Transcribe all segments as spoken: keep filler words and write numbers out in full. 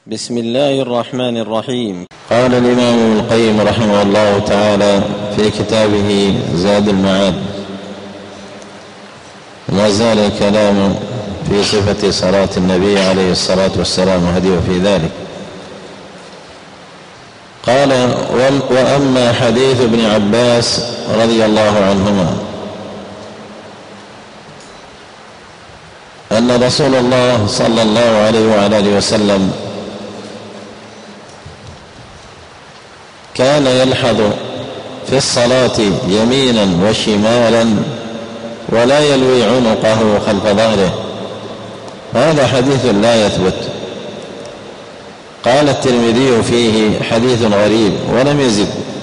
بسم الله الرحمن الرحيم. قال الإمام ابن القيم رحمه الله تعالى في كتابه زاد المعاد: ما زال الكلام في صفة صلاة النبي عليه الصلاة والسلام وهديه في ذلك. قال: وأما حديث ابن عباس رضي الله عنهما أن رسول الله صلى الله عليه وعلى آله وسلم كان يلحظ في الصلاة يمينا وشمالا ولا يلوي عنقه خلف ظهره، هذا حديث لا يثبت. قال الترمذي فيه حديث غريب ولم يزد،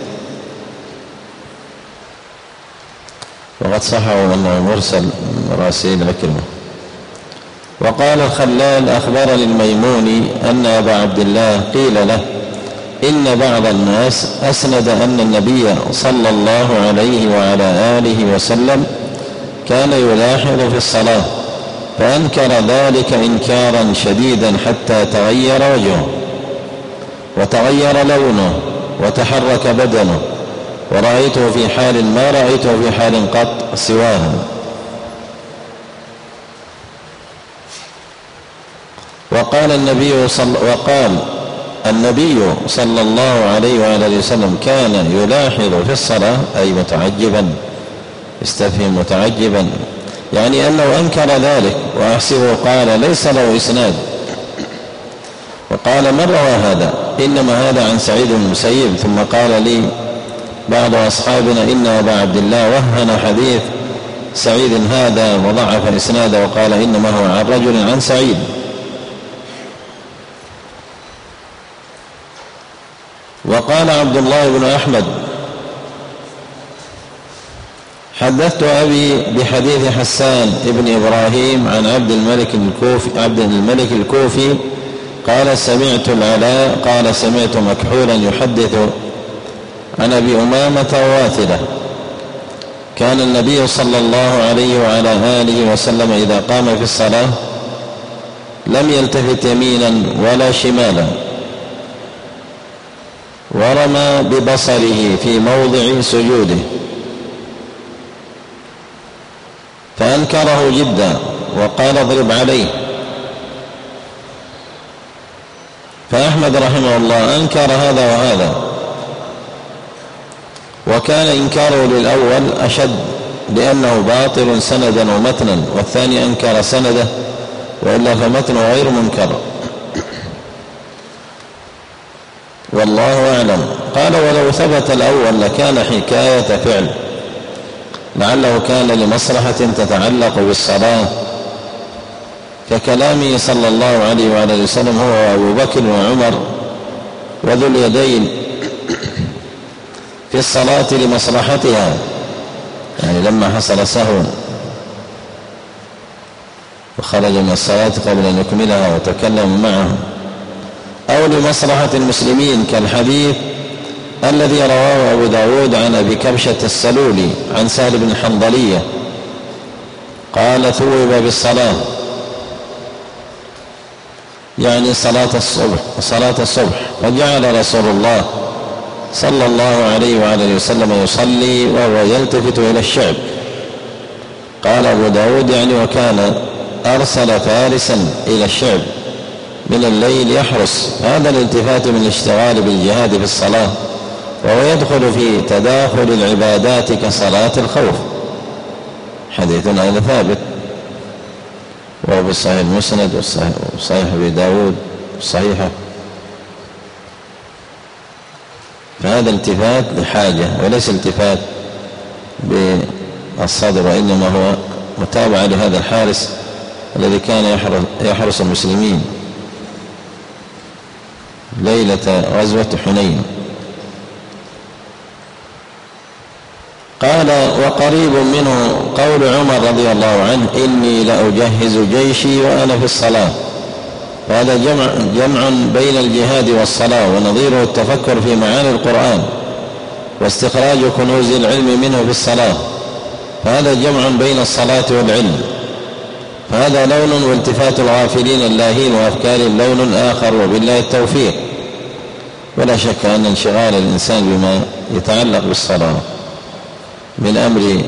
وقد صحه أنه مرسل مراسيل عكرمة. وقال الخلال: أخبرني الميموني أن أبا عبد الله قيل له إن بعض الناس أسند أن النبي صلى الله عليه وعلى آله وسلم كان يلاحظ في الصلاة، فأنكر ذلك إنكارا شديدا حتى تغير وجهه وتغير لونه وتحرك بدنه، ورأيته في حال ما رأيته في حال قط سواها. وقال النبي صلى وقال النبي صلى الله عليه وآله وسلم كان يلاحظ في الصلاة، أي متعجبا، استفهم متعجبا، يعني أنه أنكر ذلك، وأحسبه قال ليس له إسناد. وقال: من روى هذا؟ إنما هذا عن سعيد بن المسيب. ثم قال لي بعض أصحابنا إن أبا عبد الله وهن حديث سعيد هذا وضعف الإسناد، وقال إنما هو عن رجل عن سعيد. وقال عبد الله بن أحمد: حدثت أبي بحديث حسان ابن إبراهيم عن عبد الملك الكوفي, عبد الملك الكوفي قال: سمعت العلاء قال: سمعت مكحولا يحدث عن أبي أمامة واثلة: كان النبي صلى الله عليه وعلى آله وسلم إذا قام في الصلاة لم يلتفت يمينا ولا شمالا، ورمى ببصره في موضع سجوده، فأنكره جدا وقال: اضرب عليه. فأحمد رحمه الله أنكر هذا وهذا، وكان إنكاره للأول أشد لأنه باطل سندا ومتنا، والثاني أنكر سنده، وإلا فمتنه غير منكر، والله أعلم. قال: ولو ثبت الأول لكان حكاية فعل، لعله كان لمصلحة تتعلق بالصلاة، ككلامه صلى الله عليه وعلى وسلم هو وأبو بكر وعمر وذو اليدين في الصلاة لمصلحتها، يعني لما حصل سهو وخرج من الصلاة قبل أن يكملها وتكلم معه، أو لمصلحة المسلمين، كالحديث الذي رواه أبو داود عن أبي كبشة السلولي عن سهل بن حنظلية قال: ثوب بالصلاة، يعني صلاة الصبح صلاة الصبح فجعل رسول الله صلى الله عليه وعلى وسلم يصلي وهو يلتفت إلى الشعب. قال أبو داود: يعني وكان أرسل فارسا إلى الشعب من الليل يحرس. هذا الالتفات من الاشتغال بالجهاد في الصلاة، وهو يدخل في تداخل العبادات كصلاة الخوف. حديث هذا ثابت، وهو بالصحيح المسند والصحيح أبي داود الصحيحة. فهذا التفات لحاجة وليس التفات بالصدر، وإنما هو متابعة لهذا الحارس الذي كان يحرس المسلمين ليلة غزوة حنين. قال: وقريب منه قول عمر رضي الله عنه: إني لأجهز جيشي وأنا في الصلاة. وهذا جمع, جمع بين الجهاد والصلاة، ونظيره التفكر في معاني القرآن واستخراج كنوز العلم منه في الصلاة، فهذا جمع بين الصلاة والعلم. فهذا لون، والتفات الغافلين اللاهين وأفكارهم لون آخر، وبالله التوفيق. ولا شك أن انشغال الإنسان بما يتعلق بالصلاة من أمر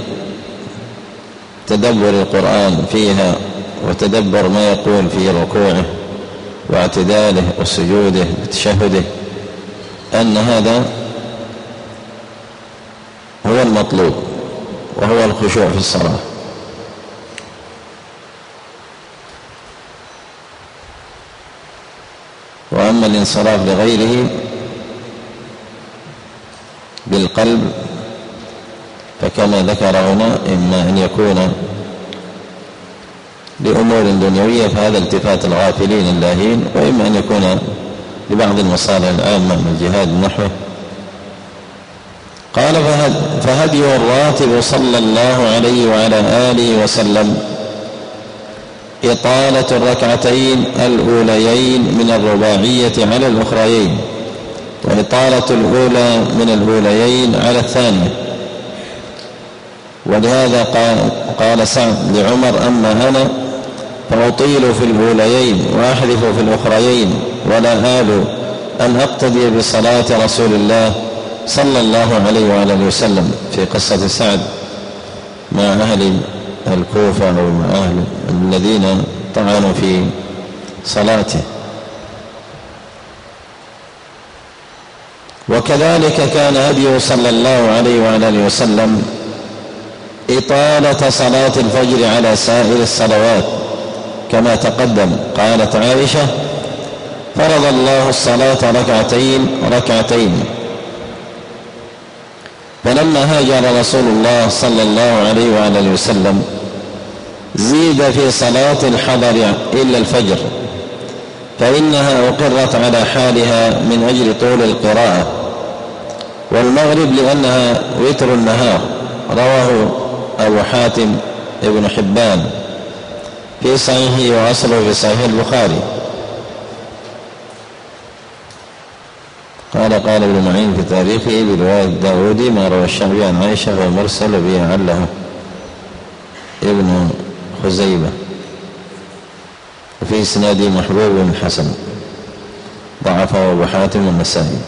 تدبر القرآن فيها وتدبر ما يقول في ركوعه واعتداله وسجوده وتشهده، أن هذا هو المطلوب وهو الخشوع في الصلاة. وأما الانصراف لغيره بالقلب فكما ذكر هنا إما أن يكون لأمور دنيوية فهذا التفات الغافلين اللاهين، وإما أن يكون لبعض المصالح العامة من الجهاد نحوه. قال فهدي الراتب صلى الله عليه وعلى آله وسلم إطالة الركعتين الأوليين من الرباعية على الأخريين، وإطالة الأولى من الأوليين على الثانية. ولهذا قال, قال سعد لعمر: أما أنا فأطيل في الأوليين وأحذف في الأخريين، ولا آل أن أقتدي بصلاة رسول الله صلى الله عليه وعلى اله وسلم. في قصة سعد مع أهل الكوفة أو مع أهل الذين طعنوا في صلاته. وكذلك كان هديه صلى الله عليه وعلى اله وسلم إطالة صلاة الفجر على سائر الصلوات كما تقدم. قالت عائشة: فرض الله الصلاة ركعتين ركعتين. فلما هاجر رسول الله صلى الله عليه وعلى اله وسلم زيد في صلاة الحضر إلا الفجر، فإنها أقرت على حالها من أجل طول القراءة، والمغرب لأنها وتر النهار. رواه أبو حاتم ابن حبان في صحيحه وأصله في صحيح البخاري. قال قال ابن معين في تاريخه برواية داودي: ما روى الشعبي عن عائشة ومرسل به عله ابن خزيمة، وفي إسناده محبوب بن حسن ضعفه أبو حاتم والنسائي.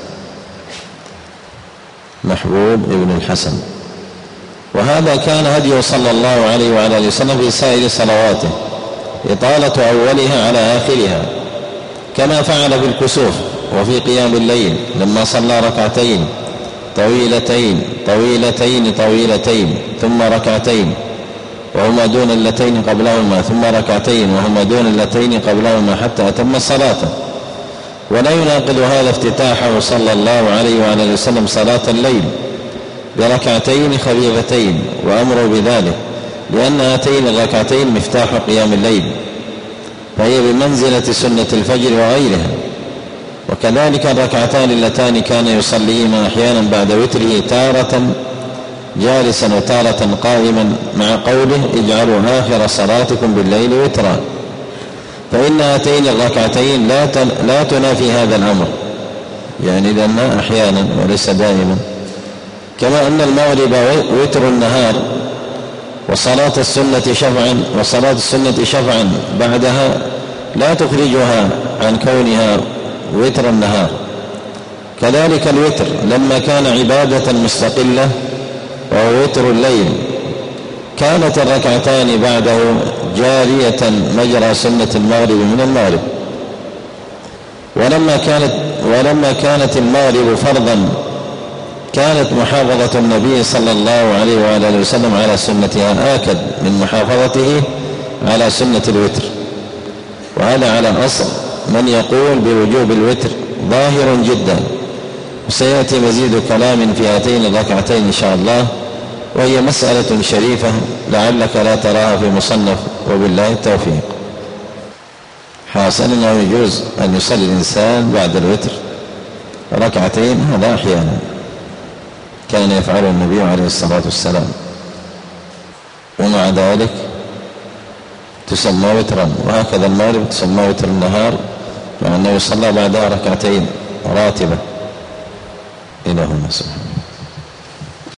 محبوب ابن الحسن. وهذا كان هديه صلى الله عليه وعلى اله وسلم في سائر صلواته، إطالة أولها على آخرها، كما فعل في الكسوف وفي قيام الليل لما صلى ركعتين طويلتين طويلتين طويلتين ثم ركعتين وهما دون اللتين قبلهما ثم ركعتين وهما دون اللتين قبلهما حتى أتم صلاته. ولا يناقض هذا افتتاحه صلى الله عليه وعلى اله وسلم صلاة الليل بركعتين خفيفتين، وأمره بذلك لأن هاتين الركعتين مفتاح قيام الليل، فهي بمنزلة سنة الفجر وغيرها. وكذلك الركعتان اللتان كان يصليهما أحيانا بعد وتره تارة جالسا وتارة قائما، مع قوله: اجعلوا آخر صلاتكم بالليل وترا. فإن هاتين الركعتين لا لا تنافي هذا الأمر، يعني لأنها أحيانا وليس دائما. كما أن المغرب وتر النهار، وصلاة السنة شفعا وصلاة السنة شفعا بعدها لا تخرجها عن كونها وتر النهار. كذلك الوتر لما كان عبادة مستقلة وهو وتر الليل، كانت الركعتان بعده جارية مجرى سنة المغرب من المغرب. ولما كانت ولما كانت المغرب فرضا، كانت محافظة النبي صلى الله عليه وعلى اله وسلم على سنتها آكد من محافظته على سنة الوتر. وهذا على أصل من يقول بوجوب الوتر ظاهر جدا. وسيأتي مزيد كلام في هاتين الركعتين إن شاء الله، وهي مسألة شريفة لعلك لا تراها في مصنف، وبالله التوفيق. حاصل أنه يجوز أن يصلي الإنسان بعد الوتر ركعتين، هذا أحيانا كان يفعله النبي عليه الصلاة والسلام، ومع ذلك تسمى وترا. وهكذا المغرب تسمى وتر النهار، مع أنه يصلى بعدها ركعتين راتبة. إلهنا سبحانه.